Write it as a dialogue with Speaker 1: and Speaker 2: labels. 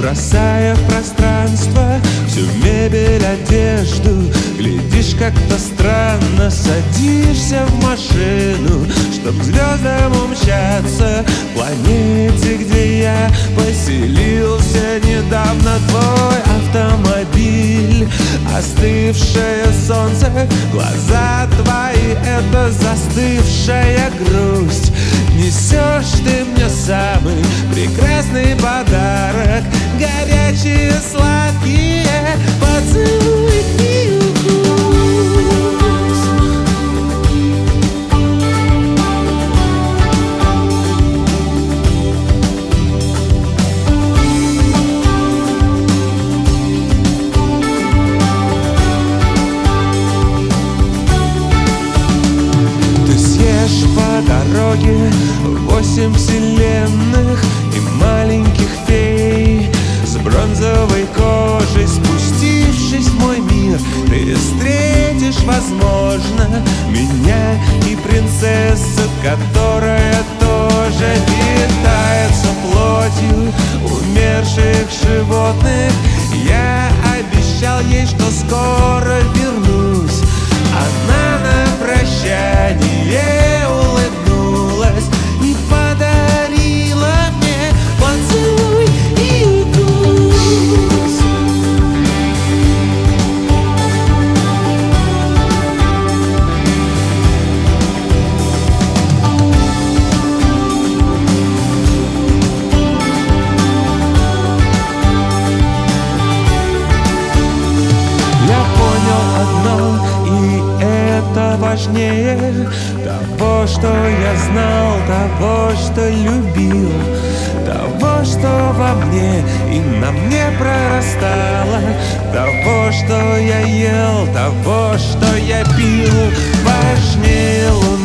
Speaker 1: бросая в пространство всю мебель, одежду. Глядишь, как-то странно садишься в машину, чтоб к звездам умчаться, к планете, где я поселился недавно. Твой автомобиль, остывшее солнце, глаза твои — это застывшая грусть. Несешь ты мне самый прекрасный подарок, горячие сладкие поцелуи и укус. Ты съешь по дороге 8 вселенных и маленьких фей с бронзовой кожей. Спустившись в мой мир, ты встретишь, возможно, меня и принцессу, которая тоже питается плотью умерших животных. Я обещал ей, что скоро вернусь. Она на прощание улыбнулась и подарила мне поцелуй и укус. Я понял одно, и это важнее того, что я знал, того, что любил, того, что во мне и на мне прорастало, того, что я ел, того, что я пил. Важнее луны,